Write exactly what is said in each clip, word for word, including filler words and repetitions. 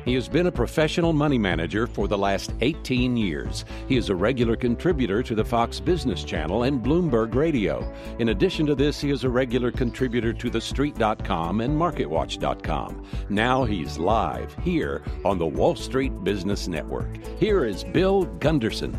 He has been a professional money manager for the last eighteen years. He is a regular contributor to the Fox Business Channel and Bloomberg Radio. In addition to this, he is a regular contributor to the street dot com and market watch dot com. Now he's live here on the Wall Street Business Network. Here is Bill Gunderson.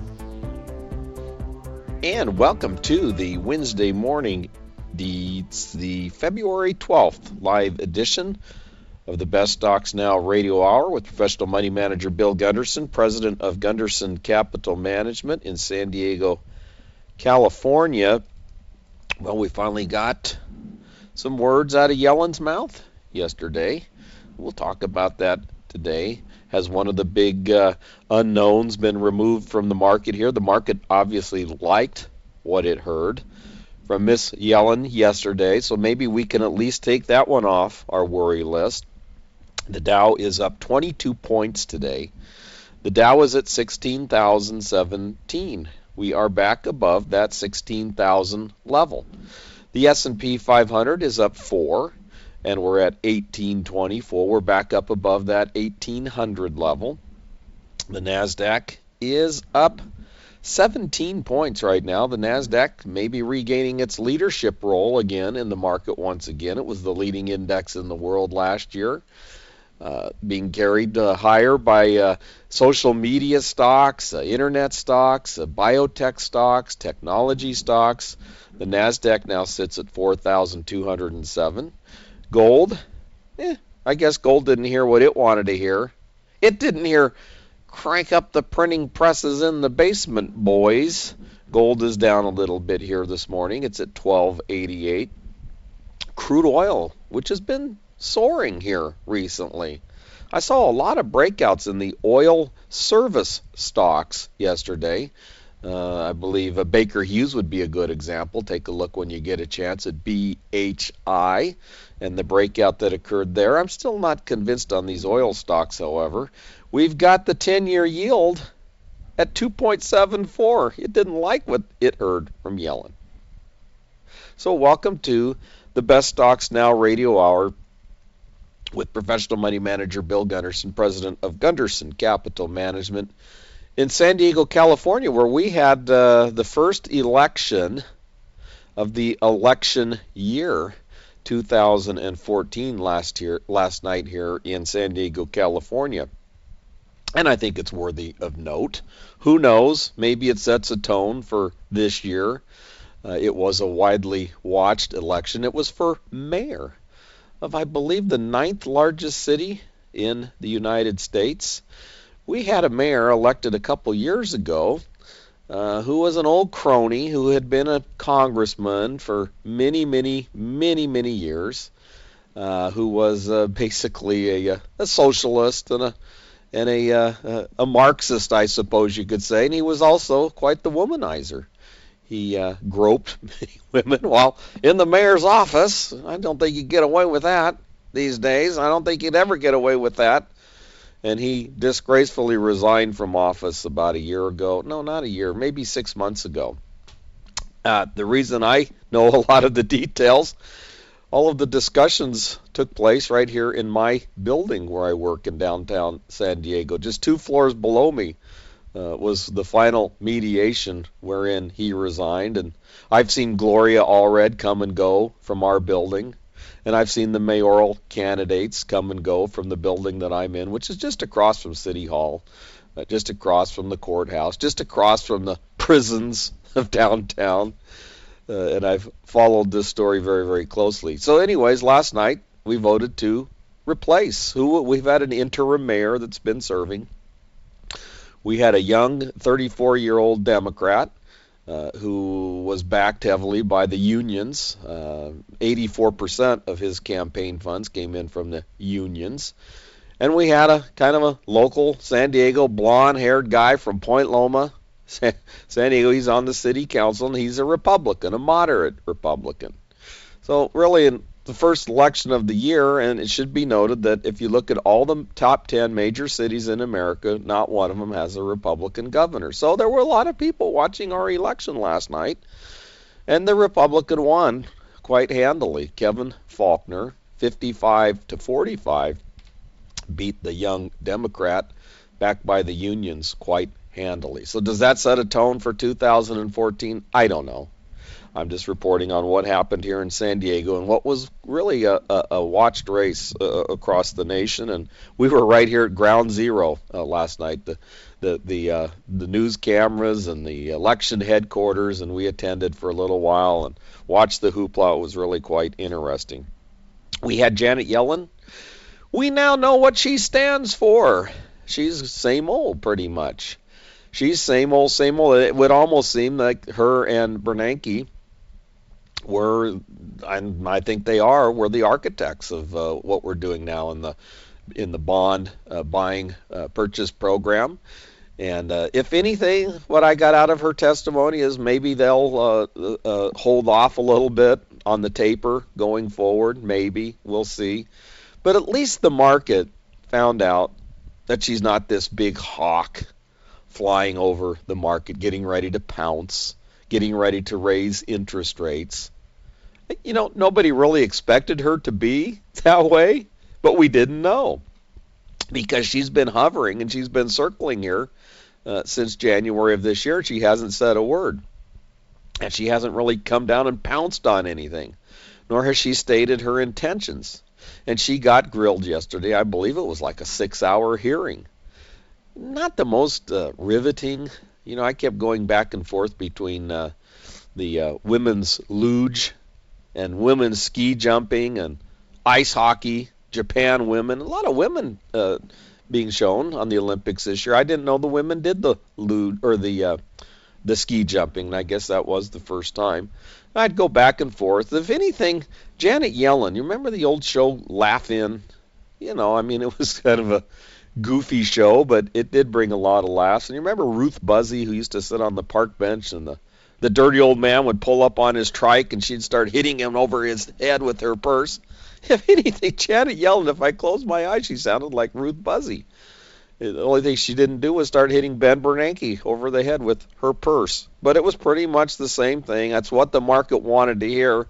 And welcome to the Wednesday morning, the, the February twelfth live edition of the Best Stocks Now Radio Hour with professional money manager Bill Gunderson, president of Gunderson Capital Management in San Diego, California. Well, we finally got some words out of Yellen's mouth yesterday. We'll talk about that today. Has one of the big uh, unknowns been removed from the market here? The market obviously liked what it heard from Miss Yellen yesterday, so maybe we can at least take that one off our worry list. The Dow is up twenty-two points today. The Dow is at sixteen thousand seventeen. We are back above that sixteen thousand level. The S and P five hundred is up four, and we're at eighteen twenty-four. We're back up above that eighteen hundred level. The NASDAQ is up seventeen points right now. The NASDAQ may be regaining its leadership role again in the market once again. It was the leading index in the world last year. Uh, being carried uh, higher by uh, social media stocks, uh, internet stocks, uh, biotech stocks, technology stocks. The NASDAQ now sits at four thousand two hundred seven. Gold, eh, I guess gold didn't hear what it wanted to hear. It didn't hear crank up the printing presses in the basement, boys. Gold is down a little bit here this morning. It's at twelve eighty-eight. Crude oil, which has been soaring here recently. I saw a lot of breakouts in the oil service stocks yesterday. Uh, I believe uh, Baker Hughes would be a good example. Take a look when you get a chance at B H I and the breakout that occurred there. I'm still not convinced on these oil stocks, however. We've got the ten-year yield at two point seven four. It didn't like what it heard from Yellen. So welcome to the Best Stocks Now Radio Hour with professional money manager Bill Gunderson, president of Gunderson Capital Management in San Diego, California, where we had uh, the first election of the election year, two thousand fourteen, last year, last night here in San Diego, California. And I think it's worthy of note. Who knows? Maybe it sets a tone for this year. Uh, it was a widely watched election. It was for mayor of, I believe, the ninth largest city in the United States. We had a mayor elected a couple years ago uh, who was an old crony who had been a congressman for many, many, many, many years, uh, who was uh, basically a, a socialist and a and a, uh, a Marxist, I suppose you could say, and he was also quite the womanizer. He uh, groped many women while in the mayor's office. I don't think you'd get away with that these days. I don't think you'd ever get away with that. And he disgracefully resigned from office about a year ago. No, not a year, maybe six months ago. Uh, the reason I know a lot of the details, all of the discussions took place right here in my building where I work in downtown San Diego. Just two floors below me uh, was the final mediation wherein he resigned. And I've seen Gloria Allred come and go from our building. And I've seen the mayoral candidates come and go from the building that I'm in, which is just across from City Hall, uh, just across from the courthouse, just across from the prisons of downtown. Uh, and I've followed this story very, very closely. So anyways, last night we voted to replace who we've had an interim mayor that's been serving. We had a young thirty-four-year-old Democrat uh, who was backed heavily by the unions. Uh, eighty-four percent of his campaign funds came in from the unions. And we had a kind of a local San Diego blonde-haired guy from Point Loma, San Diego. He's on the city council, and he's a Republican, a moderate Republican. So really in the first election of the year, and it should be noted that if you look at all the top ten major cities in America, not one of them has a Republican governor. So there were a lot of people watching our election last night, and the Republican won quite handily. Kevin Faulconer, fifty-five to forty-five. beat the young Democrat backed by the unions quite handily. So does that set a tone for two thousand fourteen? I don't know. I'm just reporting on what happened here in San Diego and what was really a, a, a watched race uh, across the nation. And we were right here at ground zero uh, last night, the the the, uh, the news cameras and the election headquarters, and we attended for a little while and watched the hoopla. It was really quite interesting. We had Janet Yellen. We now know what she stands for. She's same old, pretty much. She's same old, same old. It would almost seem like her and Bernanke were, and I think they are, were the architects of uh, what we're doing now in the in the bond uh, buying uh, purchase program. And uh, if anything, what I got out of her testimony is maybe they'll uh, uh, hold off a little bit on the taper going forward. Maybe. We'll see. But at least the market found out that she's not this big hawk flying over the market, getting ready to pounce, getting ready to raise interest rates. You know, nobody really expected her to be that way, but we didn't know because she's been hovering and she's been circling here uh, since January of this year. She hasn't said a word, and she hasn't really come down and pounced on anything, nor has she stated her intentions. And she got grilled yesterday. I believe it was like a six-hour hearing. Not the most uh, riveting. You know, I kept going back and forth between uh, the uh, women's luge and women's ski jumping and ice hockey, Japan women. A lot of women uh, being shown on the Olympics this year. I didn't know the women did the luge or the uh, the ski jumping, and I guess that was the first time. I'd go back and forth. If anything, Janet Yellen, you remember the old show Laugh In? You know, I mean, it was kind of a goofy show, but it did bring a lot of laughs. And you remember Ruth Buzzy, who used to sit on the park bench, and the, the dirty old man would pull up on his trike, and she'd start hitting him over his head with her purse. If anything, Janet Yellen, if I closed my eyes, she sounded like Ruth Buzzy. The only thing she didn't do was start hitting Ben Bernanke over the head with her purse. But it was pretty much the same thing. That's what the market wanted to hear.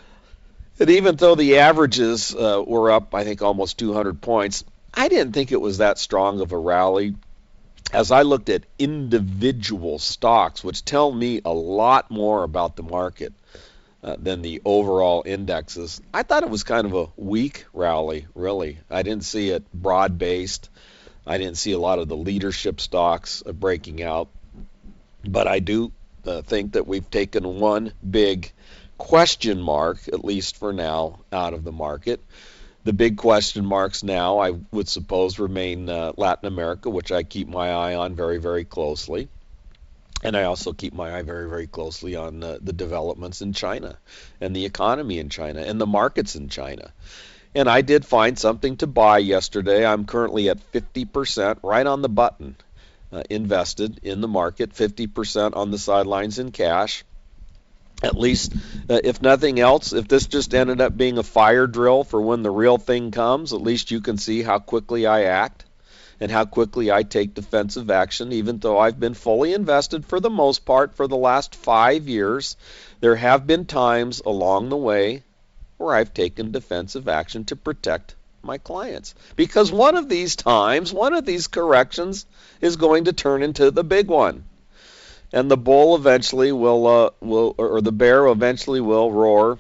And even though the averages uh, were up, I think, almost two hundred points, I didn't think it was that strong of a rally. As I looked at individual stocks, which tell me a lot more about the market uh, than the overall indexes, I thought it was kind of a weak rally, really. I didn't see it broad-based. I didn't see a lot of the leadership stocks uh, breaking out. But I do uh, think that we've taken one big question mark, at least for now, out of the market. The big question marks now, I would suppose, remain uh, Latin America, which I keep my eye on very, very closely. And I also keep my eye very, very closely on uh, the developments in China and the economy in China and the markets in China. And I did find something to buy yesterday. I'm currently at fifty percent, right on the button, uh, invested in the market, fifty percent on the sidelines in cash. At least, uh, if nothing else, if this just ended up being a fire drill for when the real thing comes, at least you can see how quickly I act and how quickly I take defensive action, even though I've been fully invested for the most part for the last five years. There have been times along the way where I've taken defensive action to protect my clients. Because one of these times, one of these corrections is going to turn into the big one. And the bull eventually will, uh, will, or the bear eventually will roar,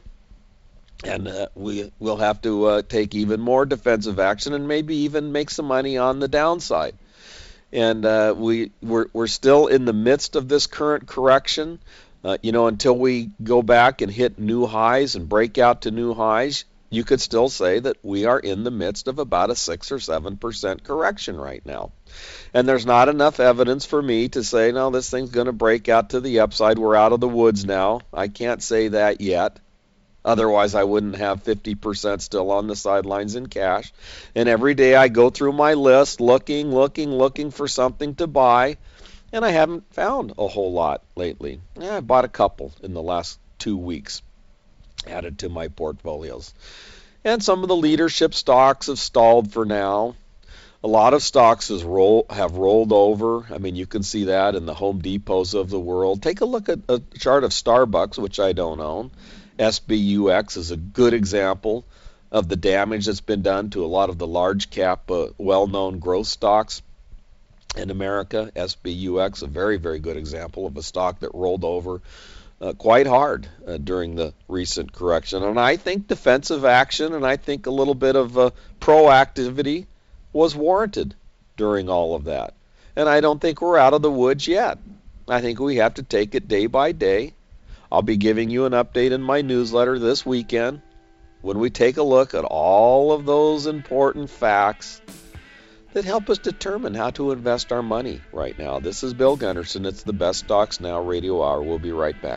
and uh, we will have to uh, take even more defensive action and maybe even make some money on the downside. And uh, we we're, we're still in the midst of this current correction. Uh, you know, until we go back and hit new highs and break out to new highs, you could still say that we are in the midst of about a six or seven percent correction right now. And there's not enough evidence for me to say, no, this thing's going to break out to the upside. We're out of the woods now. I can't say that yet. Otherwise, I wouldn't have fifty percent still on the sidelines in cash. And every day I go through my list looking, looking, looking for something to buy. And I haven't found a whole lot lately. Yeah, I bought a couple in the last two weeks, added to my portfolios. And some of the leadership stocks have stalled for now. A lot of stocks has roll, have rolled over. I mean, you can see that in the Home Depots of the world. Take a look at a chart of Starbucks, which I don't own. S B U X is a good example of the damage that's been done to a lot of the large cap, uh, well-known growth stocks in America. S B U X, a very, very good example of a stock that rolled over uh, quite hard uh, during the recent correction. And I think defensive action and I think a little bit of uh, proactivity was warranted during all of that. And I don't think we're out of the woods yet. I think we have to take it day by day. I'll be giving you an update in my newsletter this weekend when we take a look at all of those important facts that help us determine how to invest our money right now. This is Bill Gunderson. It's the Best Stocks Now Radio Hour. We'll be right back.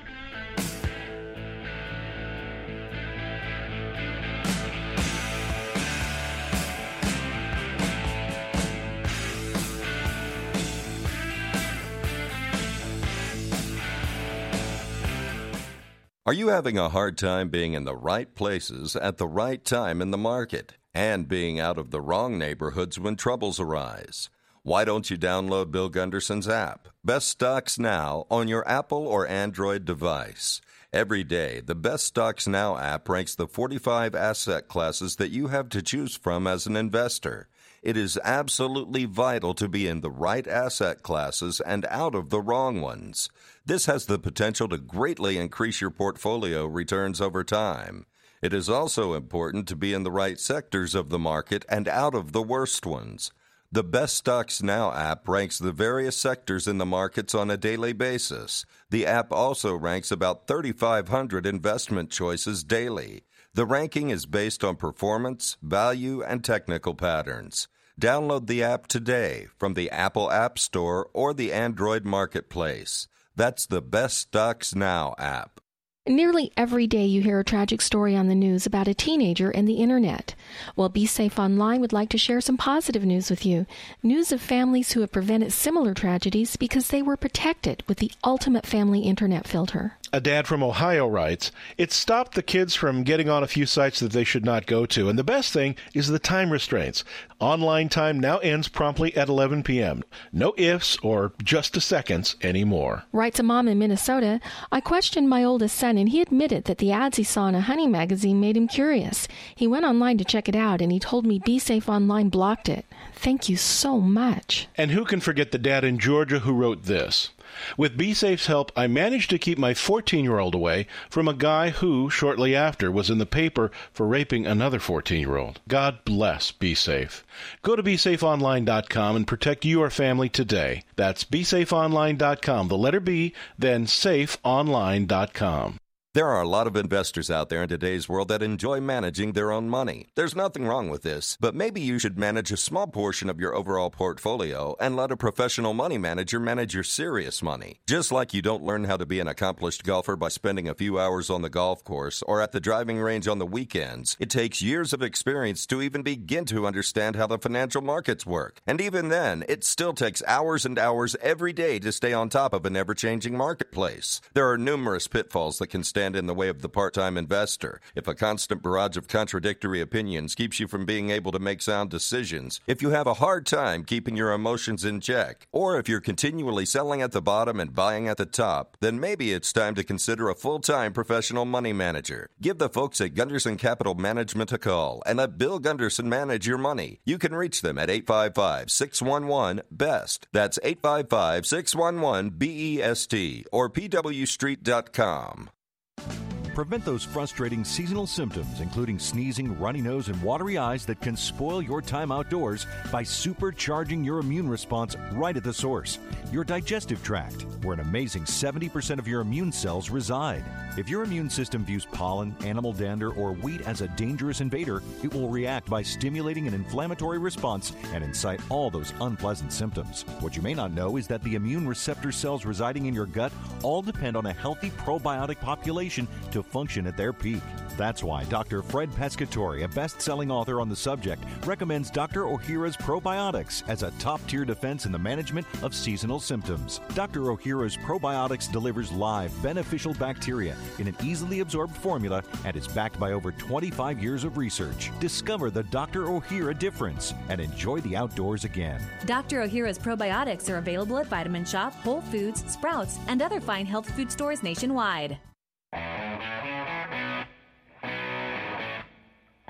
Are you having a hard time being in the right places at the right time in the market and being out of the wrong neighborhoods when troubles arise? Why don't you download Bill Gunderson's app, Best Stocks Now, on your Apple or Android device? Every day, the Best Stocks Now app ranks the forty-five asset classes that you have to choose from as an investor. It is absolutely vital to be in the right asset classes and out of the wrong ones. This has the potential to greatly increase your portfolio returns over time. It is also important to be in the right sectors of the market and out of the worst ones. The Best Stocks Now app ranks the various sectors in the markets on a daily basis. The app also ranks about thirty-five hundred investment choices daily. The ranking is based on performance, value, and technical patterns. Download the app today from the Apple App Store or the Android Marketplace. That's the Best Stocks Now app. Nearly every day you hear a tragic story on the news about a teenager and the internet. Well, Be Safe Online would like to share some positive news with you. News of families who have prevented similar tragedies because they were protected with the ultimate family internet filter. A dad from Ohio writes, "It stopped the kids from getting on a few sites that they should not go to, and the best thing is the time restraints. Online time now ends promptly at eleven p.m. No ifs or just a seconds anymore." Writes a mom in Minnesota, "I questioned my oldest son, and he admitted that the ads he saw in a hunting magazine made him curious. He went online to check it out, and he told me Be Safe Online blocked it. Thank you so much." And who can forget the dad in Georgia who wrote this? "With BeSafe's help, I managed to keep my fourteen-year-old away from a guy who, shortly after, was in the paper for raping another fourteen-year-old. God bless BeSafe. Go to be safe online dot com and protect your family today. That's be safe online dot com, the letter B, then safe online dot com. There are a lot of investors out there in today's world that enjoy managing their own money. There's nothing wrong with this, but maybe you should manage a small portion of your overall portfolio and let a professional money manager manage your serious money. Just like you don't learn how to be an accomplished golfer by spending a few hours on the golf course or at the driving range on the weekends, it takes years of experience to even begin to understand how the financial markets work. And even then, it still takes hours and hours every day to stay on top of an ever-changing marketplace. There are numerous pitfalls that can stand in the way of the part-time investor. If a constant barrage of contradictory opinions keeps you from being able to make sound decisions, if you have a hard time keeping your emotions in check, or if you're continually selling at the bottom and buying at the top, then maybe it's time to consider a full-time professional money manager. Give the folks at Gunderson Capital Management a call and let Bill Gunderson manage your money. You can reach them at eight five five, six one one, B E S T. That's eight five five, six one one, B E S T or P W street dot com. Prevent those frustrating seasonal symptoms, including sneezing, runny nose, and watery eyes that can spoil your time outdoors by supercharging your immune response right at the source, your digestive tract, where an amazing seventy percent of your immune cells reside. If your immune system views pollen, animal dander, or wheat as a dangerous invader, it will react by stimulating an inflammatory response and incite all those unpleasant symptoms. What you may not know is that the immune receptor cells residing in your gut all depend on a healthy probiotic population to function at their peak. That's why Doctor Fred Pescatore, a best-selling author on the subject, recommends Doctor Ohhira's Probiotics as a top-tier defense in the management of seasonal symptoms. Doctor Ohhira's Probiotics delivers live, beneficial bacteria in an easily absorbed formula and is backed by over twenty-five years of research. Discover the Doctor Ohhira difference and enjoy the outdoors again. Doctor Ohhira's Probiotics are available at Vitamin Shop, Whole Foods, Sprouts, and other fine health food stores nationwide.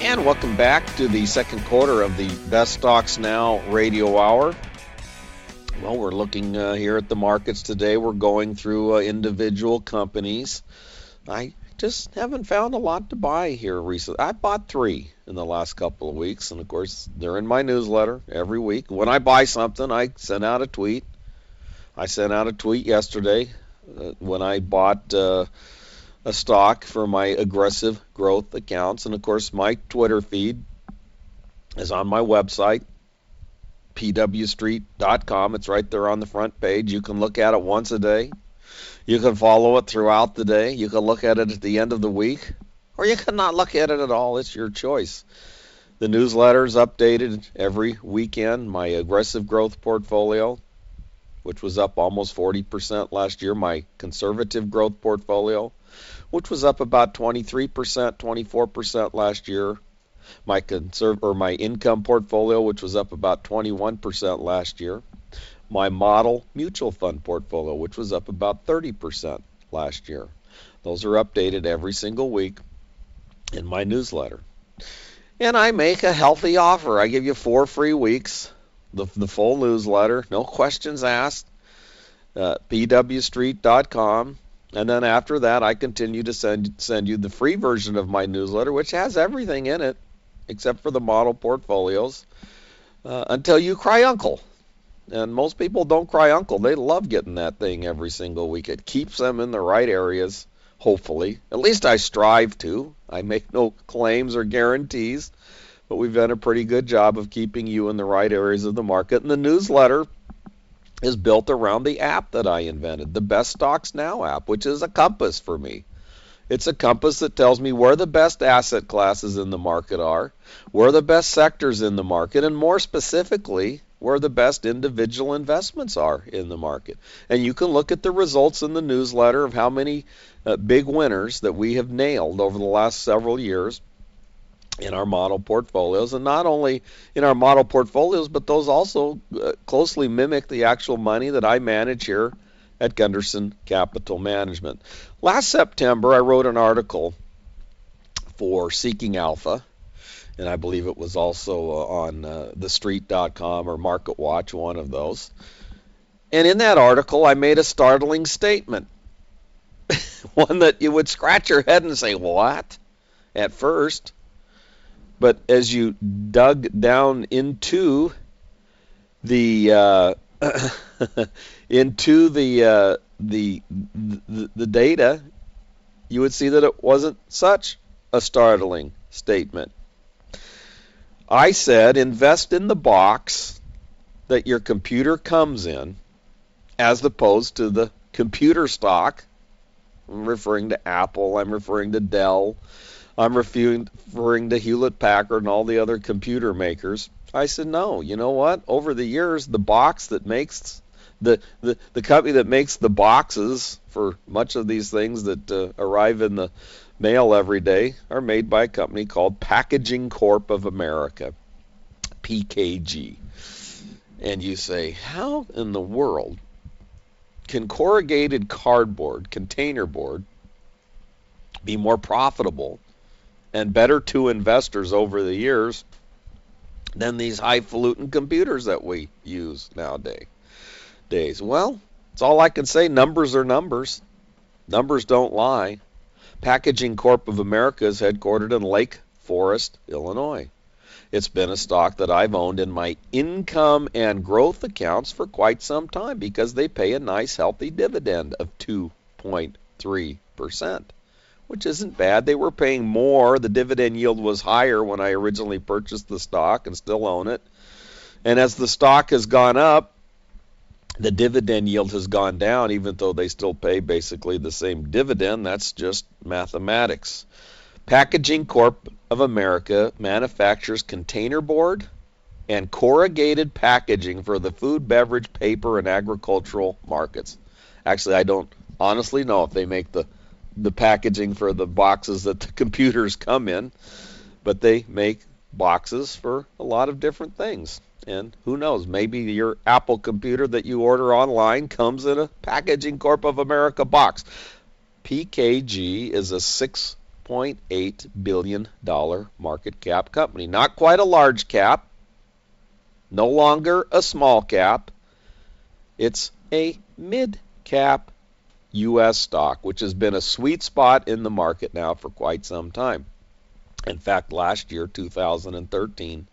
And welcome back to the second quarter of the Best Stocks Now Radio Hour. Well, we're looking uh, here at the markets today. We're going through uh, individual companies. I just haven't found a lot to buy here recently. I bought three in the last couple of weeks, and of course, they're in my newsletter every week. When I buy something, I send out a tweet. I sent out a tweet yesterday uh, when I bought uh, a stock for my aggressive growth accounts. And of course, my Twitter feed is on my website, p w street dot com. It's right there on the front page. You can look at it once a day. You can follow it throughout the day. You can look at it at the end of the week, or you can not look at it at all. It's your choice. The newsletter is updated every weekend. My aggressive growth portfolio, which was up almost forty percent last year. My conservative growth portfolio, which was up about twenty-three percent, twenty-four percent last year. My conserv- or my income portfolio, which was up about twenty-one percent last year. My model mutual fund portfolio, which was up about thirty percent last year. Those are updated every single week in my newsletter. And I make a healthy offer. I give you four free weeks, the, the full newsletter, no questions asked, uh, p w street dot com. And then after that, I continue to send send you the free version of my newsletter, which has everything in it except for the model portfolios, uh, until you cry uncle. And most people don't cry uncle. They love getting that thing every single week. It keeps them in the right areas, hopefully. At least I strive to. I make no claims or guarantees, but we've done a pretty good job of keeping you in the right areas of the market. And the newsletter is built around the app that I invented, the Best Stocks Now app, which is a compass for me. It's a compass that tells me where the best asset classes in the market are, where the best sectors in the market, and more specifically, where the best individual investments are in the market. And you can look at the results in the newsletter of how many uh, big winners that we have nailed over the last several years in our model portfolios. And not only in our model portfolios, but those also uh, closely mimic the actual money that I manage here at Gunderson Capital Management. Last September, I wrote an article for Seeking Alpha, and I believe it was also uh, on uh, the street dot com or Market Watch, one of those. And in that article, I made a startling statement, one that you would scratch your head and say, what? At first. But as you dug down into the uh, into the, uh, the the the data, you would see that it wasn't such a startling statement. I said, invest in the box that your computer comes in, as opposed to the computer stock. I'm referring to Apple, I'm referring to Dell, I'm referring to Hewlett-Packard and all the other computer makers. I said, no, you know what? Over the years, the box that makes, the, the, the company that makes the boxes for much of these things that uh, arrive in the mail every day are made by a company called Packaging Corp of America, P K G. And you say, how in the world can corrugated cardboard, container board, be more profitable and better to investors over the years than these highfalutin computers that we use nowadays? Days. Well, it's all I can say. Numbers are numbers. Numbers don't lie. Packaging Corp of America is headquartered in Lake Forest, Illinois. It's been a stock that I've owned in my income and growth accounts for quite some time because they pay a nice healthy dividend of two point three percent, which isn't bad. They were paying more. The dividend yield was higher when I originally purchased the stock and still own it. And as the stock has gone up, the dividend yield has gone down, even though they still pay basically the same dividend. That's just mathematics. Packaging Corp of America manufactures container board and corrugated packaging for the food, beverage, paper, and agricultural markets. Actually, I don't honestly know if they make the, the packaging for the boxes that the computers come in, but they make boxes for a lot of different things. And who knows, maybe your Apple computer that you order online comes in a Packaging Corp of America box. P K G is a six point eight billion dollars market cap company. Not quite a large cap, no longer a small cap. It's a mid-cap U S stock, which has been a sweet spot in the market now for quite some time. In fact, last year, two thousand thirteen,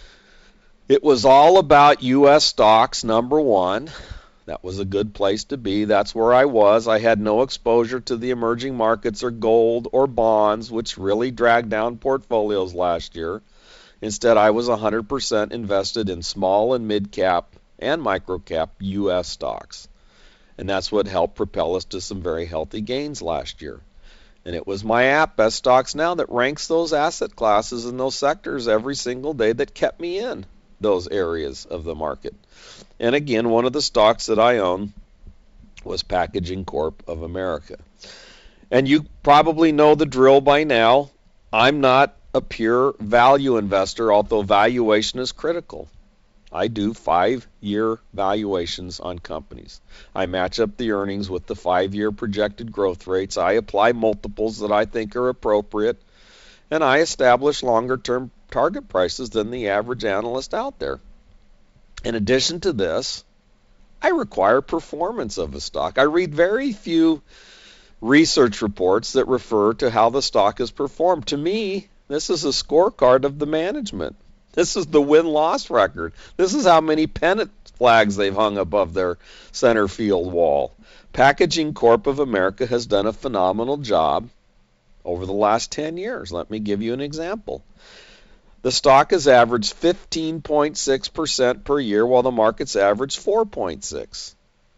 it was all about U S stocks, number one. That was a good place to be. That's where I was. I had no exposure to the emerging markets or gold or bonds, which really dragged down portfolios last year. Instead, I was one hundred percent invested in small and mid-cap and micro-cap U S stocks. And that's what helped propel us to some very healthy gains last year. And it was my app, Best Stocks Now, that ranks those asset classes and those sectors every single day that kept me in those areas of the market. And again, one of the stocks that I own was Packaging Corp of America. And you probably know the drill by now. I'm not a pure value investor, although valuation is critical. I do five-year valuations on companies. I match up the earnings with the five-year projected growth rates. I apply multiples that I think are appropriate, and I establish longer-term target prices than the average analyst out there. In addition to this, I require performance of a stock. I read very few research reports that refer to how the stock has performed. To me, this is a scorecard of the management. This is the win-loss record. This is how many pennant flags they've hung above their center field wall. Packaging Corp of America has done a phenomenal job over the last ten years. Let me give you an example. The stock has averaged fifteen point six percent per year, while the market's averaged four point six.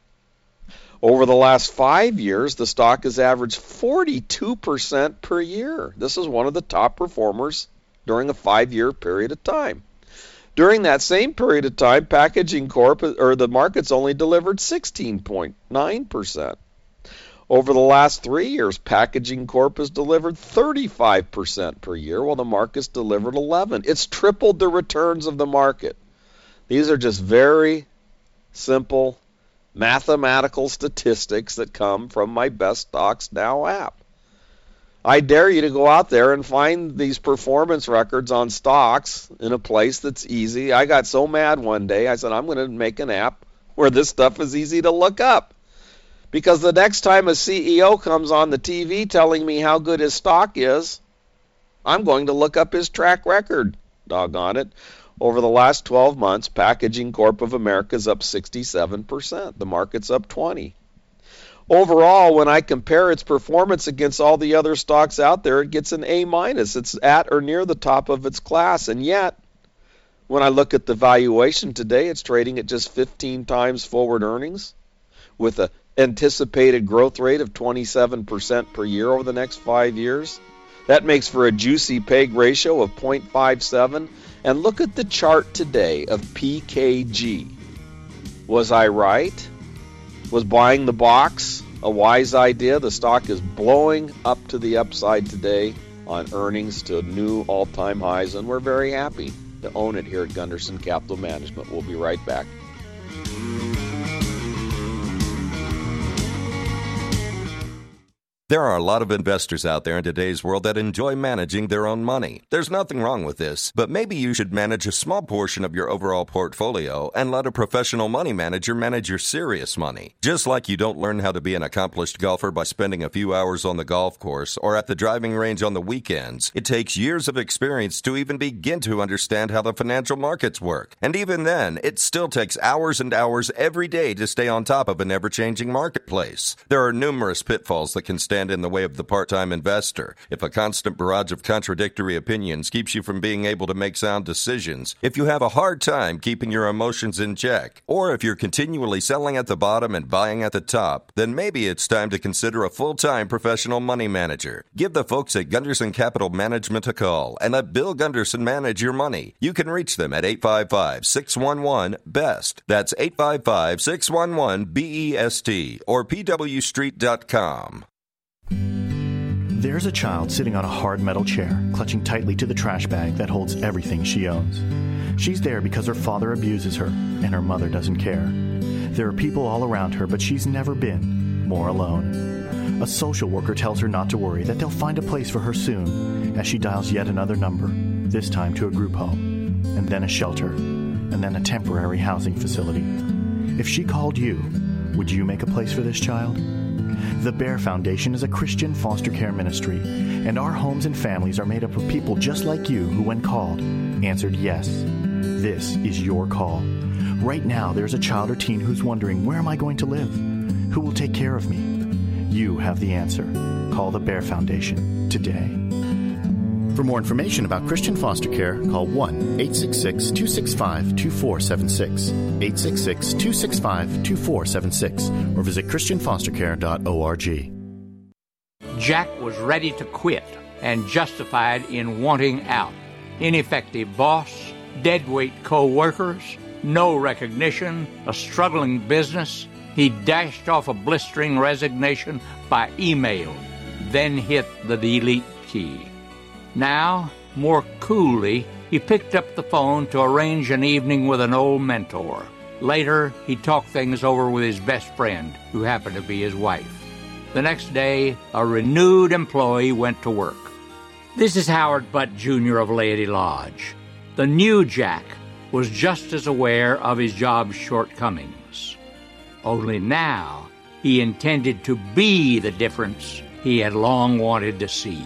Over the last five years, the stock has averaged forty-two percent per year. This is one of the top performers during a five-year period of time. During that same period of time, Packaging Corp, or the market's only delivered sixteen point nine percent. Over the last three years, Packaging Corp has delivered thirty-five percent per year, while the market's delivered eleven. It's tripled the returns of the market. These are just very simple mathematical statistics that come from my Best Stocks Now app. I dare you to go out there and find these performance records on stocks in a place that's easy. I got so mad one day, I said, I'm going to make an app where this stuff is easy to look up. Because the next time a C E O comes on the T V telling me how good his stock is, I'm going to look up his track record. Doggone it. Over the last twelve months, Packaging Corp of America is up sixty-seven percent. The market's up twenty percent. Overall, when I compare its performance against all the other stocks out there, it gets an A minus. It's at or near the top of its class. And yet, when I look at the valuation today, it's trading at just fifteen times forward earnings with an anticipated growth rate of twenty-seven percent per year over the next five years. That makes for a juicy P E G ratio of zero point five seven. And look at the chart today of P K G. Was I right? Was buying the box a wise idea? The stock is blowing up to the upside today on earnings to new all-time highs, and we're very happy to own it here at Gunderson Capital Management. We'll be right back. There are a lot of investors out there in today's world that enjoy managing their own money. There's nothing wrong with this, but maybe you should manage a small portion of your overall portfolio and let a professional money manager manage your serious money. Just like you don't learn how to be an accomplished golfer by spending a few hours on the golf course or at the driving range on the weekends, it takes years of experience to even begin to understand how the financial markets work. And even then, it still takes hours and hours every day to stay on top of an ever-changing marketplace. There are numerous pitfalls that can stand in the way of the part-time investor. If a constant barrage of contradictory opinions keeps you from being able to make sound decisions, if you have a hard time keeping your emotions in check, or if you're continually selling at the bottom and buying at the top, then maybe it's time to consider a full-time professional money manager. Give the folks at Gunderson Capital Management a call and let Bill Gunderson manage your money. You can reach them at eight five five, six one one, B E S T. That's eight five five, six one one, B E S T or P W street dot com. There's a child sitting on a hard metal chair, clutching tightly to the trash bag that holds everything she owns. She's there because her father abuses her, and her mother doesn't care. There are people all around her, but she's never been more alone. A social worker tells her not to worry, that they'll find a place for her soon, as she dials yet another number, this time to a group home, and then a shelter, and then a temporary housing facility. If she called you, would you make a place for this child? The Bear Foundation is a Christian foster care ministry, and our homes and families are made up of people just like you who, when called, answered yes. This is your call. Right now, there's a child or teen who's wondering, where am I going to live? Who will take care of me? You have the answer. Call the Bear Foundation today. For more information about Christian foster care, call one eight six six, two six five, two four seven six, eight six six, two six five, two four seven six, or visit christian foster care dot org. Jack was ready to quit and justified in wanting out. Ineffective boss, deadweight co-workers, no recognition, a struggling business. He dashed off a blistering resignation by email, then hit the delete key. Now, more coolly, he picked up the phone to arrange an evening with an old mentor. Later, he talked things over with his best friend, who happened to be his wife. The next day, a renewed employee went to work. This is Howard Butt, Junior of Laity Lodge. The new Jack was just as aware of his job's shortcomings. Only now, he intended to be the difference he had long wanted to see.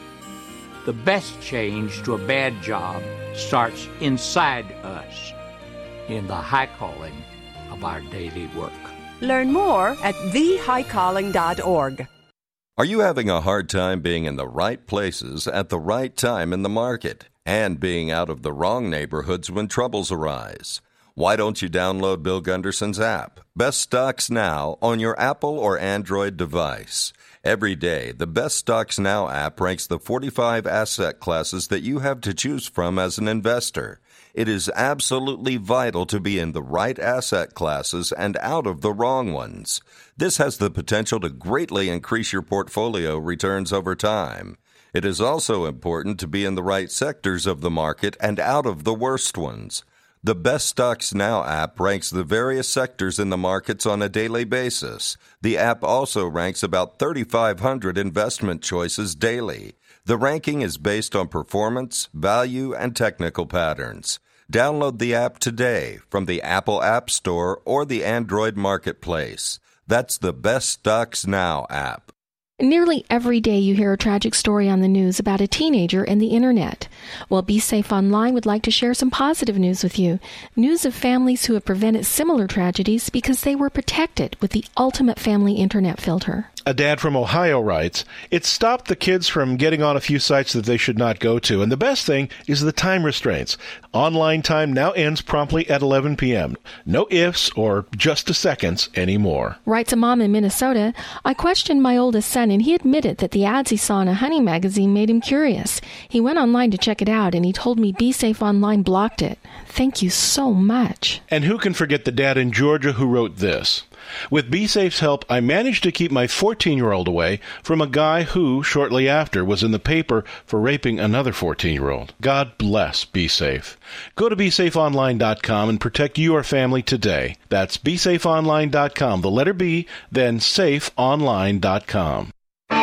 The best change to a bad job starts inside us, in the high calling of our daily work. Learn more at the high calling dot org. Are you having a hard time being in the right places at the right time in the market and being out of the wrong neighborhoods when troubles arise? Why don't you download Bill Gunderson's app, Best Stocks Now, on your Apple or Android device? Every day, the Best Stocks Now app ranks the forty-five asset classes that you have to choose from as an investor. It is absolutely vital to be in the right asset classes and out of the wrong ones. This has the potential to greatly increase your portfolio returns over time. It is also important to be in the right sectors of the market and out of the worst ones. The Best Stocks Now app ranks the various sectors in the markets on a daily basis. The app also ranks about thirty-five hundred investment choices daily. The ranking is based on performance, value, and technical patterns. Download the app today from the Apple App Store or the Android Marketplace. That's the Best Stocks Now app. Nearly every day you hear a tragic story on the news about a teenager and the internet. Well, Be Safe Online would like to share some positive news with you. News of families who have prevented similar tragedies because they were protected with the ultimate family internet filter. A dad from Ohio writes, it stopped the kids from getting on a few sites that they should not go to. And the best thing is the time restraints. Online time now ends promptly at eleven p.m. No ifs or just a seconds anymore. Writes a mom in Minnesota, I questioned my oldest son and he admitted that the ads he saw in a hunting magazine made him curious. He went online to check it out and he told me Be Safe Online blocked it. Thank you so much. And who can forget the dad in Georgia who wrote this? With BeSafe's help, I managed to keep my fourteen-year-old away from a guy who, shortly after, was in the paper for raping another fourteen-year-old. God bless BeSafe. Go to be safe online dot com and protect your family today. That's be safe online dot com, the letter B, then safe online dot com.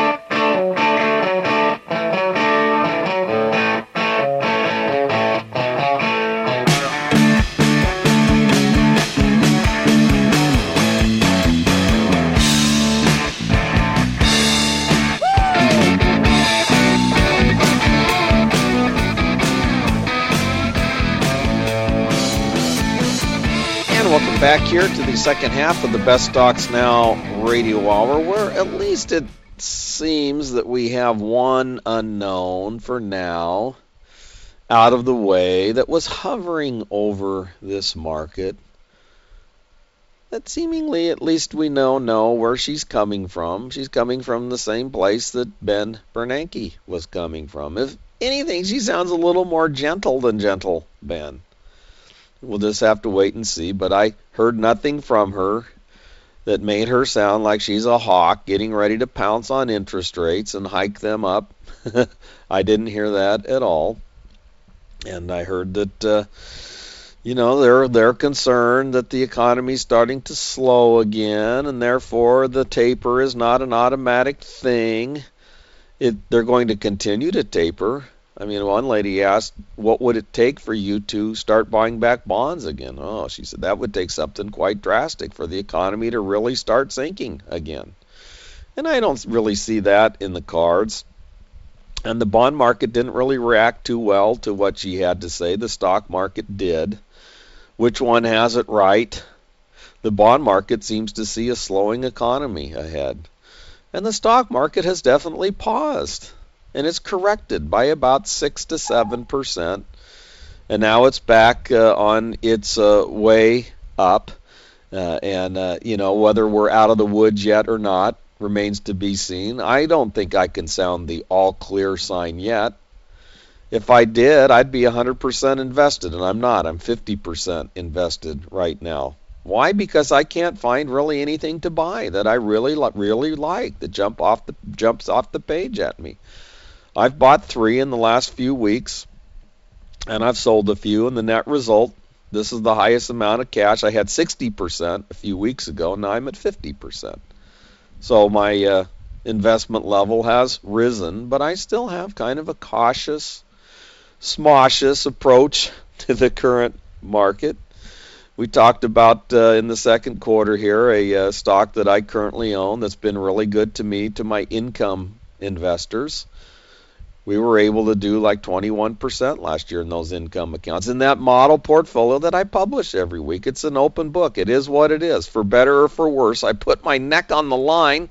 Welcome back here to the second half of the Best Stocks Now radio hour, where at least it seems that we have one unknown for now out of the way that was hovering over this market. That seemingly, at least we know, know where she's coming from. She's coming from the same place that Ben Bernanke was coming from. If anything, she sounds a little more gentle than gentle Ben. We'll just have to wait and see, but I heard nothing from her that made her sound like she's a hawk getting ready to pounce on interest rates and hike them up. I didn't hear that at all. And I heard that uh, you know, they're they're concerned that the economy is starting to slow again, and therefore the taper is not an automatic thing. It, they're going to continue to taper. I mean, one lady asked, what would it take for you to start buying back bonds again? Oh, she said that would take something quite drastic for the economy to really start sinking again. And I don't really see that in the cards. And the bond market didn't really react too well to what she had to say. The stock market did. Which one has it right? The bond market seems to see a slowing economy ahead. And the stock market has definitely paused. And it's corrected by about six to seven percent. And now it's back uh, on its uh, way up. Uh, and, uh, you know, whether we're out of the woods yet or not remains to be seen. I don't think I can sound the all clear sign yet. If I did, I'd be one hundred percent invested, and I'm not. I'm fifty percent invested right now. Why? Because I can't find really anything to buy that I really, really like that jump off the jumps off the page at me. I've bought three in the last few weeks, and I've sold a few, and the net result, this is the highest amount of cash. I had sixty percent a few weeks ago, now I'm at fifty percent. So my uh, investment level has risen, but I still have kind of a cautious, smoshous approach to the current market. We talked about uh, in the second quarter here a uh, stock that I currently own that's been really good to me, to my income investors. We were able to do like twenty-one percent last year in those income accounts. In that model portfolio that I publish every week, it's an open book. It is what it is. For better or for worse, I put my neck on the line.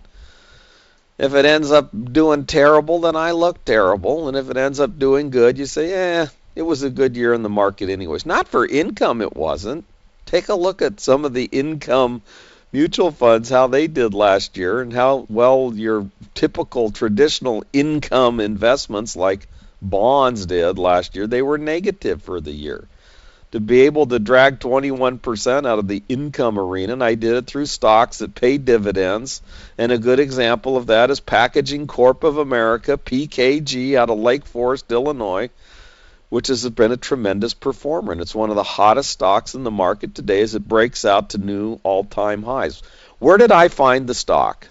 If it ends up doing terrible, then I look terrible. And if it ends up doing good, you say, eh, it was a good year in the market anyways. Not for income, it wasn't. Take a look at some of the income mutual funds, how they did last year, and how well your typical traditional income investments like bonds did last year. They were negative for the year. To be able to drag twenty-one percent out of the income arena, and I did it through stocks that pay dividends, and a good example of that is Packaging Corp of America, P K G, out of Lake Forest, Illinois, which has been a tremendous performer, and it's one of the hottest stocks in the market today as it breaks out to new all-time highs. Where did I find the stock?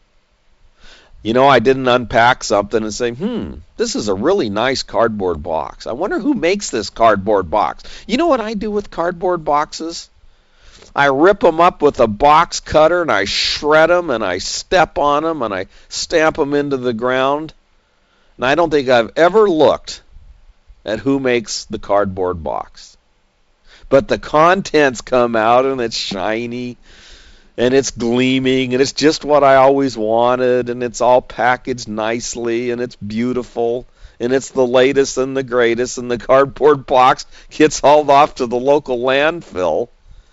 You know, I didn't unpack something and say, hmm, this is a really nice cardboard box. I wonder who makes this cardboard box. You know what I do with cardboard boxes? I rip them up with a box cutter, and I shred them, and I step on them, and I stamp them into the ground. And I don't think I've ever looked at who makes the cardboard box. But the contents come out, and it's shiny, and it's gleaming, and it's just what I always wanted, and it's all packaged nicely, and it's beautiful, and it's the latest and the greatest, and the cardboard box gets hauled off to the local landfill.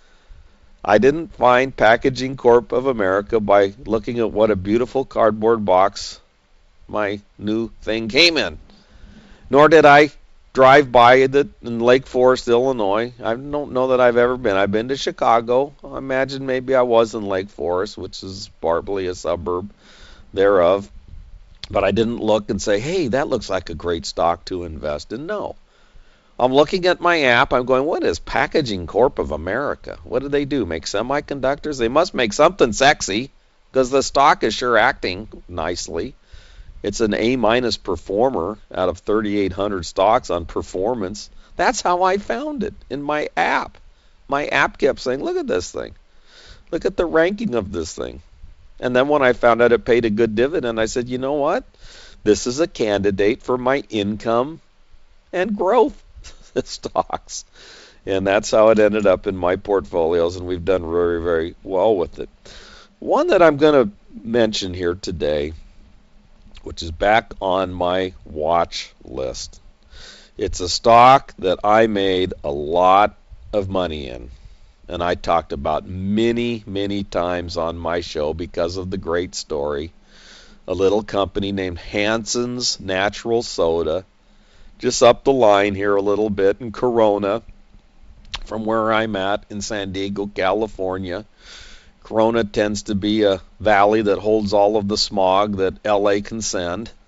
I didn't find Packaging Corp of America by looking at what a beautiful cardboard box my new thing came in. Nor did I drive by it in Lake Forest, Illinois. I don't know that I've ever been. I've been to Chicago. I imagine maybe I was in Lake Forest, which is partly a suburb thereof. But I didn't look and say, hey, that looks like a great stock to invest in. No. I'm looking at my app. I'm going, what is Packaging Corp of America? What do they do? Make semiconductors? They must make something sexy, because the stock is sure acting nicely. It's an A-minus performer out of thirty-eight hundred stocks on performance. That's how I found it in my app. My app kept saying, look at this thing. Look at the ranking of this thing. And then when I found out it paid a good dividend, I said, you know what? This is a candidate for my income and growth stocks. And that's how it ended up in my portfolios, and we've done very, very well with it. One that I'm going to mention here today, which is back on my watch list. It's a stock that I made a lot of money in, and I talked about many, many times on my show because of the great story. A little company named Hansen's Natural Soda, just up the line here a little bit in Corona, from where I'm at in San Diego, California. Corona tends to be a valley that holds all of the smog that L A can send.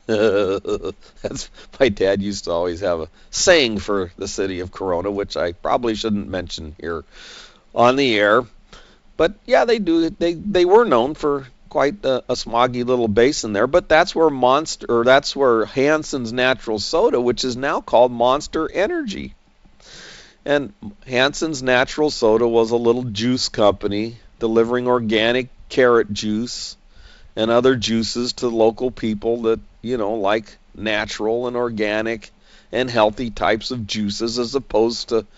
That's my dad used to always have a saying for the city of Corona, which I probably shouldn't mention here on the air. But yeah, they do. They they were known for quite a, a smoggy little basin there. But that's where Monster, or that's where Hansen's Natural Soda, which is now called Monster Energy. And Hansen's Natural Soda was a little juice company delivering organic carrot juice and other juices to local people that, you know, like natural and organic and healthy types of juices, as opposed to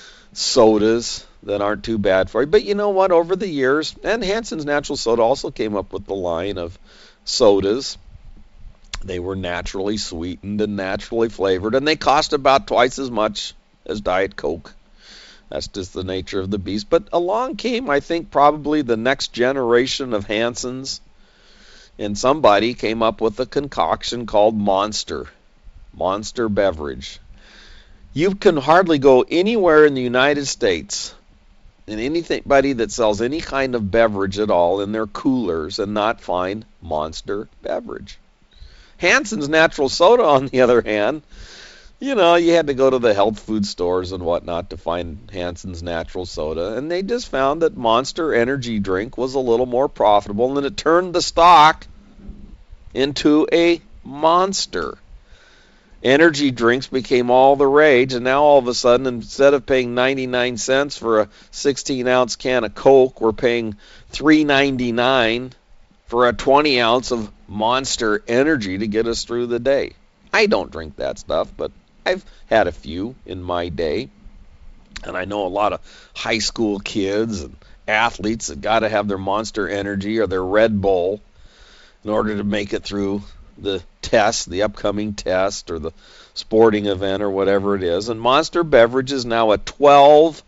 sodas that aren't too bad for you. But you know what? Over the years, and Hansen's Natural Soda also came up with the line of sodas. They were naturally sweetened and naturally flavored, and they cost about twice as much as Diet Coke. That's just the nature of the beast. But along came, I think, probably the next generation of Hansen's, and somebody came up with a concoction called Monster. Monster beverage. You can hardly go anywhere in the United States, and anybody that sells any kind of beverage at all in their coolers, and not find Monster beverage. Hansen's Natural Soda, on the other hand, you know, you had to go to the health food stores and whatnot to find Hansen's Natural Soda, and they just found that Monster Energy drink was a little more profitable, and it turned the stock into a monster. Energy drinks became all the rage, and now all of a sudden, instead of paying ninety-nine cents for a sixteen ounce can of Coke, we're paying three ninety-nine for a twenty ounce of Monster Energy to get us through the day. I don't drink that stuff, but I've had a few in my day, and I know a lot of high school kids and athletes that got to have their Monster Energy or their Red Bull in order to make it through the test, the upcoming test, or the sporting event, or whatever it is. And Monster Beverage is now a twelve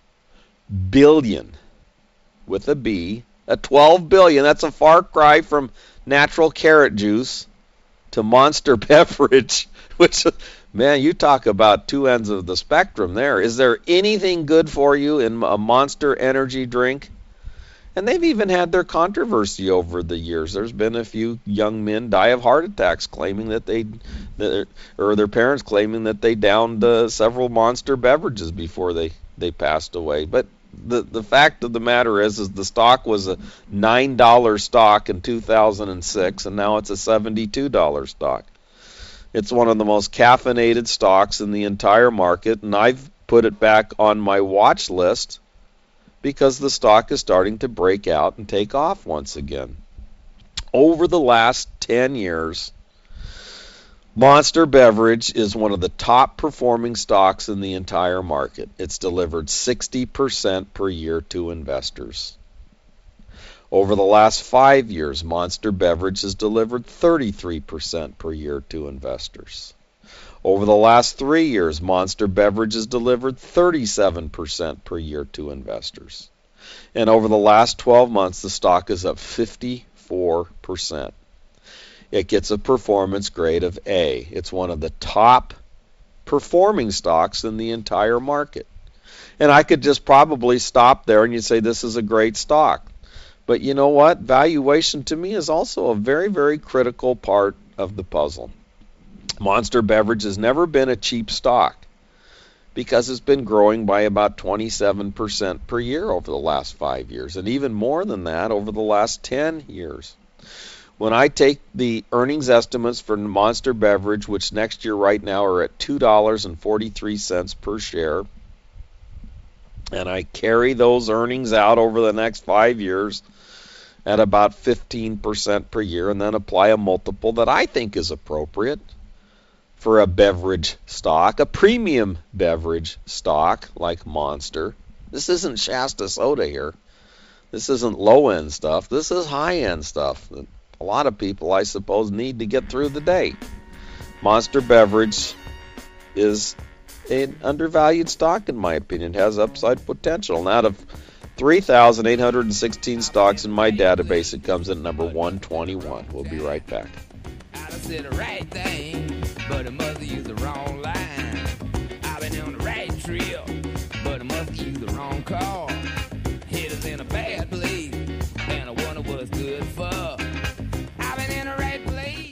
billion, with a B, a twelve billion. That's a far cry from natural carrot juice to Monster Beverage, which, man, you talk about two ends of the spectrum there. Is there anything good for you in a Monster Energy drink? And they've even had their controversy over the years. There's been a few young men die of heart attacks claiming that they, that, or their parents claiming that they downed uh, several Monster beverages before they, they passed away. But the the fact of the matter is, is the stock was a nine dollar stock in two thousand six, and now it's a seventy-two dollar stock. It's one of the most caffeinated stocks in the entire market, and I've put it back on my watch list because the stock is starting to break out and take off once again. Over the last ten years, Monster Beverage is one of the top performing stocks in the entire market. It's delivered sixty percent per year to investors. Over the last five years, Monster Beverage has delivered thirty-three percent per year to investors. Over the last three years, Monster Beverage has delivered thirty-seven percent per year to investors. And over the last twelve months, the stock is up fifty-four percent. It gets a performance grade of A. It's one of the top performing stocks in the entire market. And I could just probably stop there and you'd say this is a great stock. But you know what? Valuation to me is also a very, very critical part of the puzzle. Monster Beverage has never been a cheap stock because it's been growing by about twenty-seven percent per year over the last five years, and even more than that over the last ten years. When I take the earnings estimates for Monster Beverage, which next year right now are at two dollars and forty-three cents per share, and I carry those earnings out over the next five years at about fifteen percent per year, and then apply a multiple that I think is appropriate for a beverage stock, a premium beverage stock like Monster. This isn't Shasta Soda here. This isn't low-end stuff. This is high-end stuff that a lot of people, I suppose, need to get through the day. Monster Beverage is an undervalued stock, in my opinion. It has upside potential. And out of three thousand eight hundred sixteen stocks in my database, it comes in at number one twenty-one. We'll be right back. I said the right thing, but I must use the wrong line. I've been on the right trail, but I must use the wrong car. Head is in a bad place, and I wonder what's good for.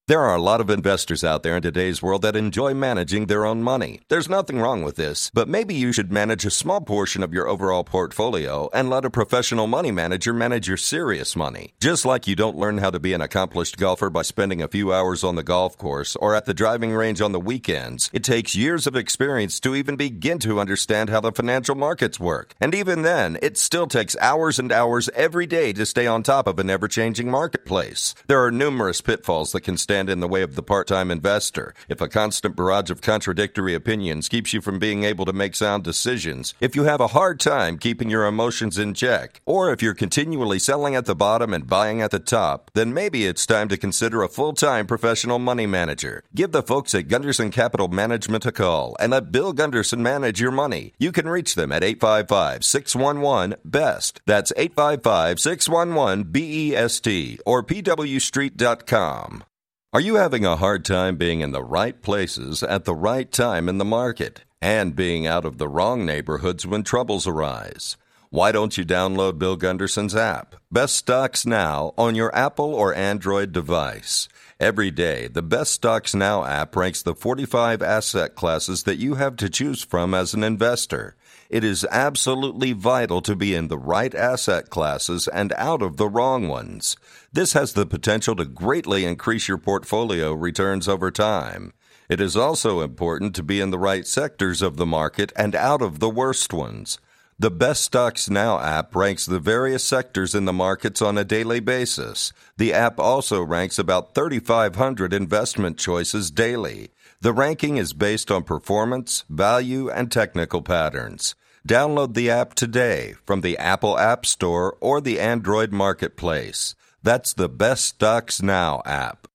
There are a lot of investors out there in today's world that enjoy managing their own money. There's nothing wrong with this, but maybe you should manage a small portion of your overall portfolio and let a professional money manager manage your serious money. Just like you don't learn how to be an accomplished golfer by spending a few hours on the golf course or at the driving range on the weekends, it takes years of experience to even begin to understand how the financial markets work. And even then, it still takes hours and hours every day to stay on top of an ever-changing marketplace. There are numerous pitfalls that can stand in the way of the part-time investor. If a constant barrage of contradictory opinions keeps you from being able to make sound decisions, if you have a hard time keeping your emotions in check, or if you're continually selling at the bottom and buying at the top, then maybe it's time to consider a full-time professional money manager. Give the folks at Gunderson Capital Management a call and let Bill Gunderson manage your money. You can reach them at eight five five, six one one, B E S T. That's eight five five, six one one, B E S T or P W street dot com. Are you having a hard time being in the right places at the right time in the market and being out of the wrong neighborhoods when troubles arise? Why don't you download Bill Gunderson's app, Best Stocks Now, on your Apple or Android device? Every day, the Best Stocks Now app ranks the forty-five asset classes that you have to choose from as an investor. It is absolutely vital to be in the right asset classes and out of the wrong ones. This has the potential to greatly increase your portfolio returns over time. It is also important to be in the right sectors of the market and out of the worst ones. The Best Stocks Now app ranks the various sectors in the markets on a daily basis. The app also ranks about thirty-five hundred investment choices daily. The ranking is based on performance, value, and technical patterns. Download the app today from the Apple App Store or the Android Marketplace. That's the Best Stocks Now app.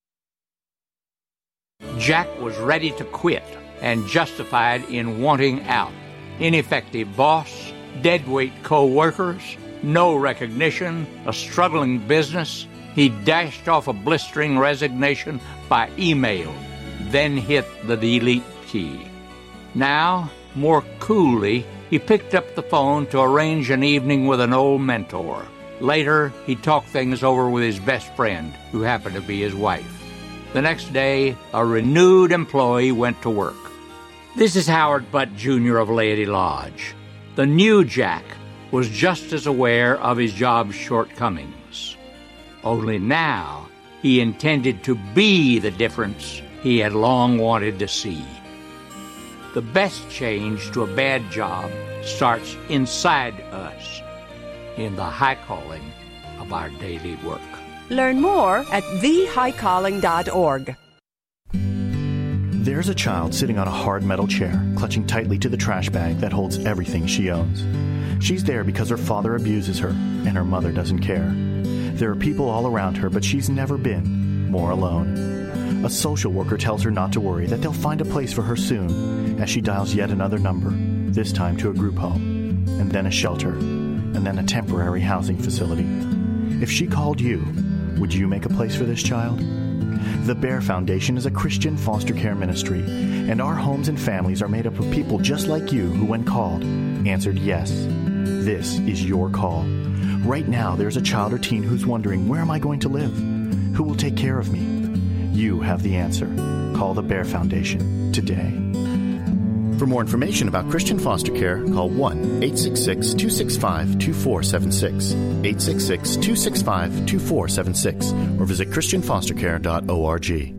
Jack was ready to quit and justified in wanting out. Ineffective boss, deadweight co-workers, no recognition, a struggling business. He dashed off a blistering resignation by email, then hit the delete key. Now, more coolly, he picked up the phone to arrange an evening with an old mentor. Later, he talked things over with his best friend, who happened to be his wife. The next day, a renewed employee went to work. This is Howard Butt, Junior of Laity Lodge. The new Jack was just as aware of his job's shortcomings. Only now, he intended to be the difference he had long wanted to see. The best change to a bad job starts inside us, in the high calling of our daily work. Learn more at the high calling dot org. There's a child sitting on a hard metal chair, clutching tightly to the trash bag that holds everything she owns. She's there because her father abuses her, and her mother doesn't care. There are people all around her, but she's never been more alone. A social worker tells her not to worry, that they'll find a place for her soon, as she dials yet another number, this time to a group home, and then a shelter, and then a temporary housing facility. If she called you, would you make a place for this child? The Bear Foundation is a Christian foster care ministry, and our homes and families are made up of people just like you who, when called, answered yes. This is your call. Right now, there's a child or teen who's wondering, where am I going to live? Who will take care of me? You have the answer. Call the Bear Foundation today. For more information about Christian foster care, call one eight six six, two six five, two four seven six, eight six six, two six five, two four seven six, or visit christian foster care dot org.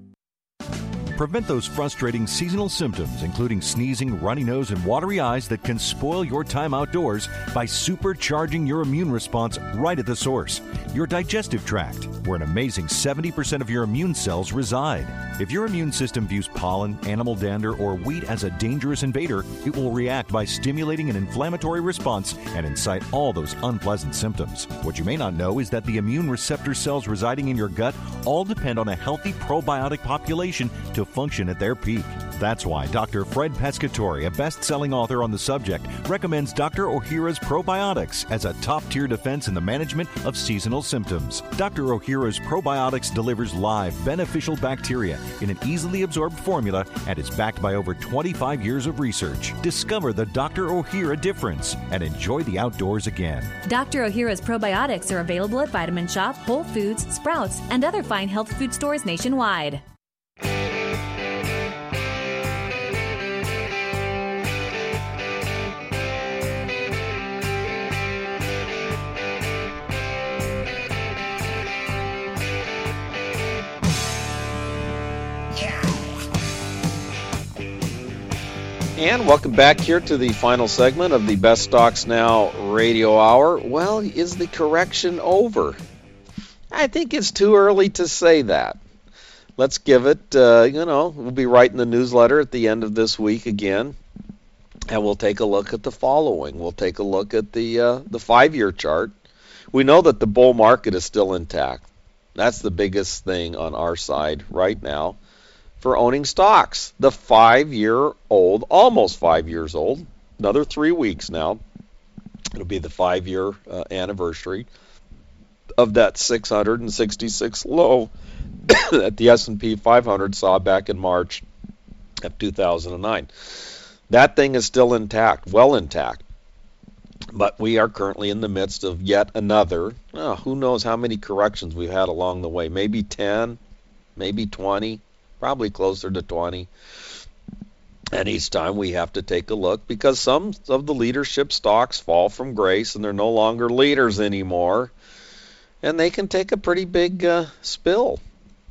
Prevent those frustrating seasonal symptoms, including sneezing, runny nose, and watery eyes that can spoil your time outdoors by supercharging your immune response right at the source, your digestive tract, where an amazing seventy percent of your immune cells reside. If your immune system views pollen, animal dander, or wheat as a dangerous invader, it will react by stimulating an inflammatory response and incite all those unpleasant symptoms. What you may not know is that the immune receptor cells residing in your gut all depend on a healthy probiotic population to function at their peak. That's why Doctor Fred Pescatore, a best-selling author on the subject, recommends Doctor Ohhira's Probiotics as a top-tier defense in the management of seasonal symptoms. Doctor Ohhira's Probiotics delivers live, beneficial bacteria in an easily absorbed formula and is backed by over twenty-five years of research. Discover the Doctor Ohhira difference and enjoy the outdoors again. Doctor Ohhira's Probiotics are available at Vitamin Shop, Whole Foods, Sprouts, and other fine health food stores nationwide. And welcome back here to the final segment of the Best Stocks Now Radio Hour. Well, is the correction over? I think it's too early to say that. Let's give it, uh, you know, we'll be writing the newsletter at the end of this week again, and we'll take a look at the following. We'll take a look at the uh, the five-year chart. We know that the bull market is still intact. That's the biggest thing on our side right now for owning stocks. The five-year-old, almost five years old, another three weeks now, it'll be the five-year uh, anniversary of that six hundred sixty-six low that the S and P five hundred saw back in March of two thousand nine. That thing is still intact, well intact. But we are currently in the midst of yet another, oh, who knows how many corrections we've had along the way. Maybe ten, maybe twenty. Probably closer to twenty. And each time we have to take a look because some of the leadership stocks fall from grace and they're no longer leaders anymore. And they can take a pretty big uh, spill.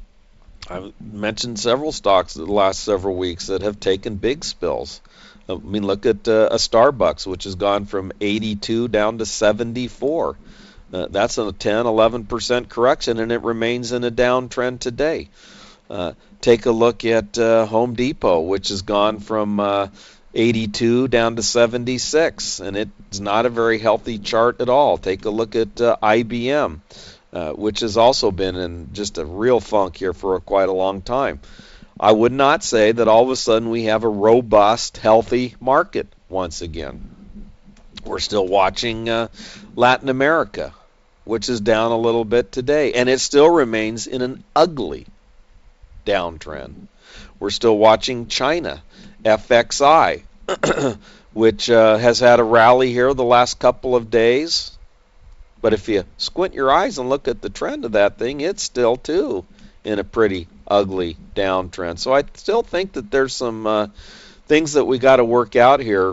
I've mentioned several stocks the last several weeks that have taken big spills. I mean, look at uh, a Starbucks, which has gone from eighty-two down to seventy-four. Uh, that's a ten, eleven percent correction, and it remains in a downtrend today. Uh, take a look at uh, Home Depot, which has gone from uh, eighty-two down to seventy-six, and it's not a very healthy chart at all. Take a look at uh, I B M, uh, which has also been in just a real funk here for a, quite a long time. I would not say that all of a sudden we have a robust, healthy market once again. We're still watching uh, Latin America, which is down a little bit today, and it still remains in an ugly downtrend. We're still watching China, F X I, which uh, has had a rally here the last couple of days. But if you squint your eyes and look at the trend of that thing, it's still, too, in a pretty ugly downtrend. So I still think that there's some uh, things that we got to work out here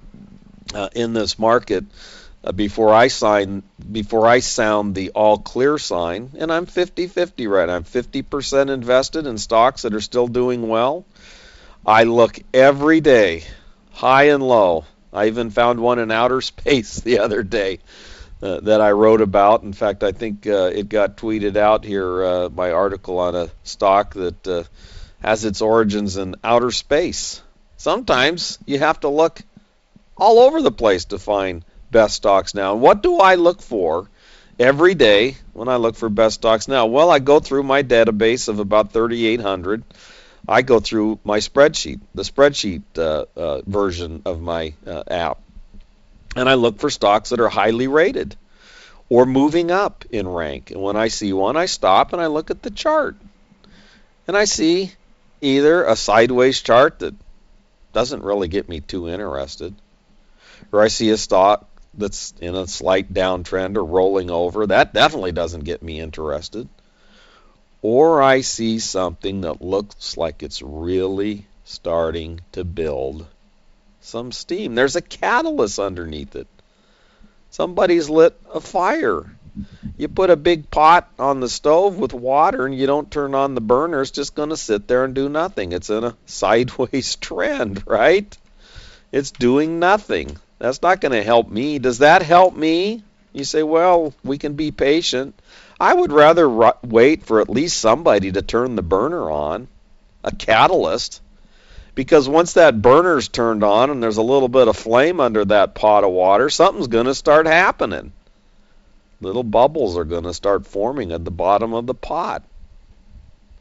uh, in this market uh, before I sign, before I sound the all clear sign. And I'm fifty-fifty right now. I'm fifty percent invested in stocks that are still doing well. I look every day, high and low. I even found one in outer space the other day uh, that I wrote about. In fact, I think uh, it got tweeted out here, uh, my article on a stock that uh, has its origins in outer space. Sometimes you have to look all over the place to find best stocks now. And what do I look for every day when I look for best stocks now? Well, I go through my database of about thirty-eight hundred. I go through my spreadsheet, the spreadsheet uh, uh, version of my uh, app, and I look for stocks that are highly rated or moving up in rank. And when I see one, I stop and I look at the chart. And I see either a sideways chart that doesn't really get me too interested, or I see a stock that's in a slight downtrend or rolling over. That definitely doesn't get me interested. Or I see something that looks like it's really starting to build some steam. There's a catalyst underneath it. Somebody's lit a fire. You put a big pot on the stove with water and you don't turn on the burner, it's just going to sit there and do nothing. It's in a sideways trend, right? It's doing nothing. That's not going to help me. Does that help me? You say, well, we can be patient. I would rather ru- wait for at least somebody to turn the burner on, a catalyst, because once that burner's turned on and there's a little bit of flame under that pot of water, something's going to start happening. Little bubbles are going to start forming at the bottom of the pot.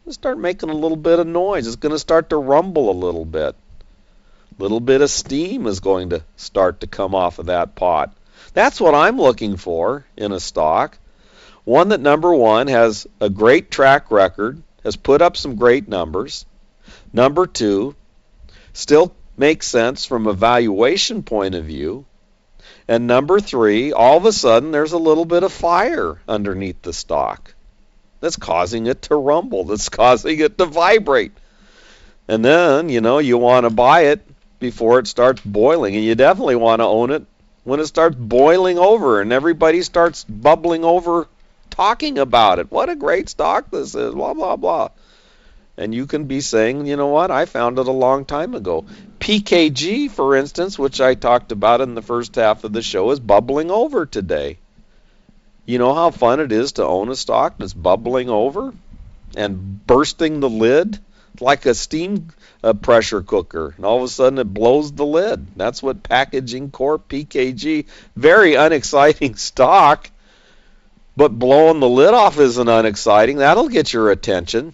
It'll start making a little bit of noise. It's going to start to rumble a little bit. A little bit of steam is going to start to come off of that pot. That's what I'm looking for in a stock. One that, number one, has a great track record, has put up some great numbers. Number two, still makes sense from a valuation point of view. And number three, all of a sudden there's a little bit of fire underneath the stock that's causing it to rumble, that's causing it to vibrate. And then, you know, you want to buy it before it starts boiling, and you definitely want to own it when it starts boiling over and everybody starts bubbling over talking about it. What a great stock this is, blah, blah, blah. And you can be saying, you know what, I found it a long time ago. P K G, for instance, which I talked about in the first half of the show, is bubbling over today. You know how fun it is to own a stock that's bubbling over and bursting the lid? It's like a steam uh, pressure cooker, and all of a sudden it blows the lid. That's what Packaging Corp, P K G, very unexciting stock, but blowing the lid off isn't unexciting. That'll get your attention.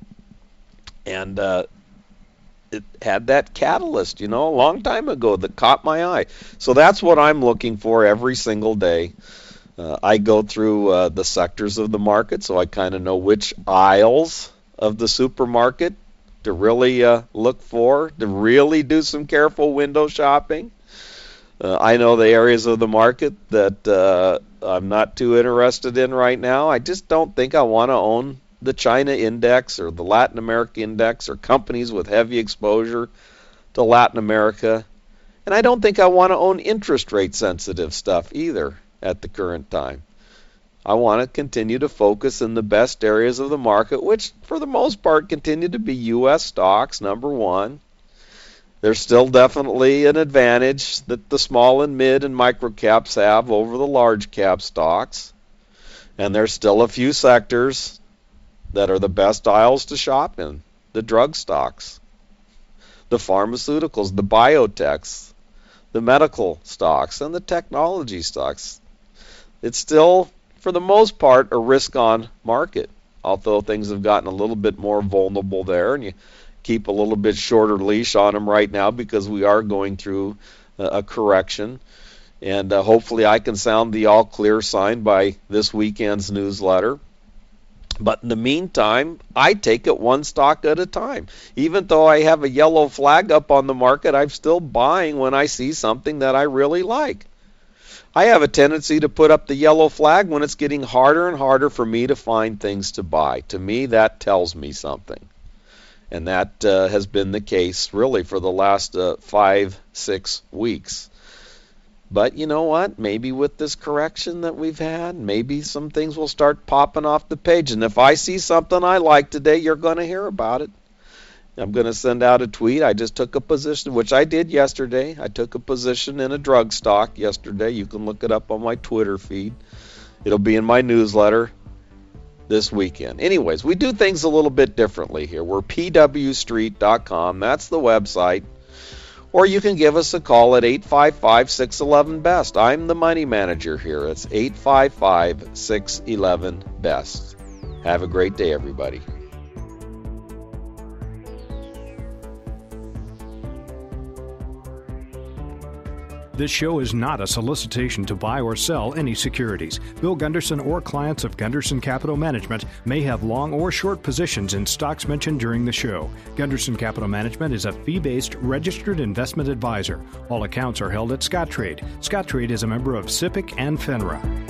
And uh, it had that catalyst, you know, a long time ago that caught my eye. So that's what I'm looking for every single day. Uh, I go through uh, the sectors of the market, so I kind of know which aisles of the supermarket to really uh, look for, to really do some careful window shopping. Uh, I know the areas of the market that uh, I'm not too interested in right now. I just don't think I want to own the China index or the Latin America index or companies with heavy exposure to Latin America. And I don't think I want to own interest rate sensitive stuff either at the current time. I want to continue to focus in the best areas of the market, which for the most part continue to be U S stocks, number one. There's still definitely an advantage that the small and mid and micro caps have over the large cap stocks. And there's still a few sectors that are the best aisles to shop in. The drug stocks, the pharmaceuticals, the biotechs, the medical stocks, and the technology stocks. It's still, for the most part, a risk-on market, although things have gotten a little bit more vulnerable there, and you keep a little bit shorter leash on them right now because we are going through a correction. And uh, hopefully I can sound the all-clear sign by this weekend's newsletter. But in the meantime, I take it one stock at a time. Even though I have a yellow flag up on the market, I'm still buying when I see something that I really like. I have a tendency to put up the yellow flag when it's getting harder and harder for me to find things to buy. To me, that tells me something. And that uh, has been the case really for the last uh, five, six weeks. But you know what? Maybe with this correction that we've had, maybe some things will start popping off the page. And if I see something I like today, you're going to hear about it. I'm going to send out a tweet. I just took a position, which I did yesterday. I took a position in a drug stock yesterday. You can look it up on my Twitter feed. It'll be in my newsletter this weekend. Anyways, we do things a little bit differently here. We're P W street dot com. That's the website. Or you can give us a call at eight five five, six one one, B E S T. I'm the money manager here. It's eight five five, six one one, B E S T. Have a great day, everybody. This show is not a solicitation to buy or sell any securities. Bill Gunderson or clients of Gunderson Capital Management may have long or short positions in stocks mentioned during the show. Gunderson Capital Management is a fee-based registered investment advisor. All accounts are held at Scottrade. Scottrade is a member of SIPC and FINRA.